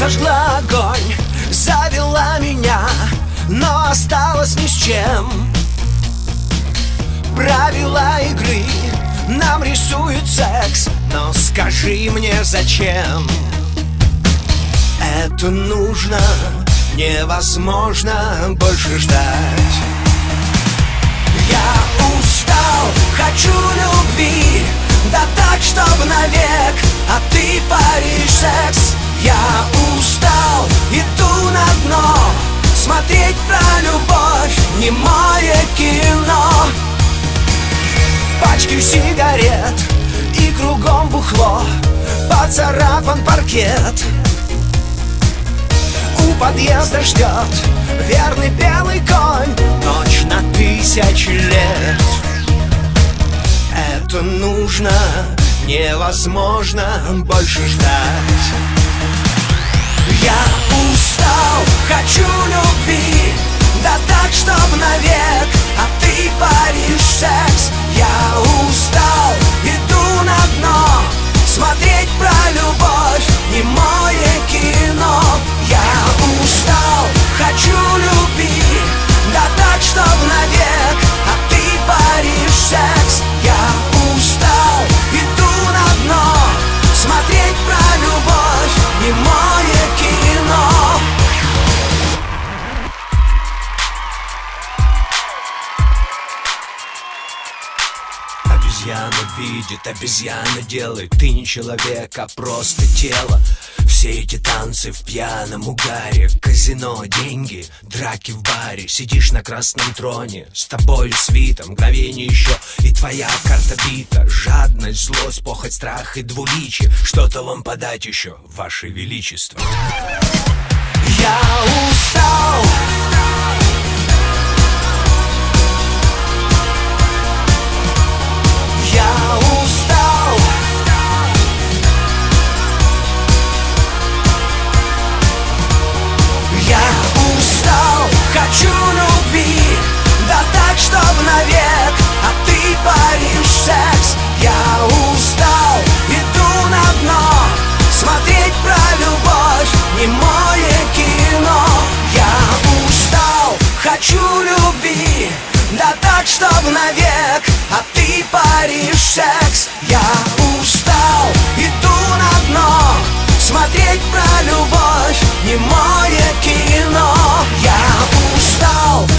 зажгла огонь, завела меня, но осталась ни с чем. Правила игры нам рисует секс, но скажи мне, зачем? Это нужно, невозможно больше ждать. Я устал, хочу любви, да так, чтоб навек, а ты паришь секс. Я устал, иду на дно, смотреть про любовь, немое кино. Пачки сигарет и кругом бухло, поцарапан паркет. У подъезда ждет верный белый конь, ночь на 1000 лет. Это нужно, невозможно больше ждать. Я устал, хочу любви, да так, чтоб навек, а ты паришь секс. Я устал, иду на дно, смотреть про любовь, немое кино. Я устал, хочу любви, да так, чтоб навек, а ты паришь секс. Я устал, иду на дно, смотреть про любовь, немое кино. Обезьяна видит, обезьяна делает. Ты не человек, а просто тело. Все эти танцы в пьяном угаре, казино, деньги, драки в баре. Сидишь на красном троне, с тобой свита, мгновение еще, и твоя карта бита. Жадность, злость, похоть, страх и двуличие. Что-то вам подать еще, ваше величество? Я устал. Я устал. Я устал, хочу любви, да так, чтоб навек, а ты паришь секс. Я устал, иду на дно, смотреть про любовь, немое кино. Я устал, хочу любви, да так, чтоб навек, а ты паришь секс. Я устал, иду на дно, смотреть про любовь, немое кино. Я устал,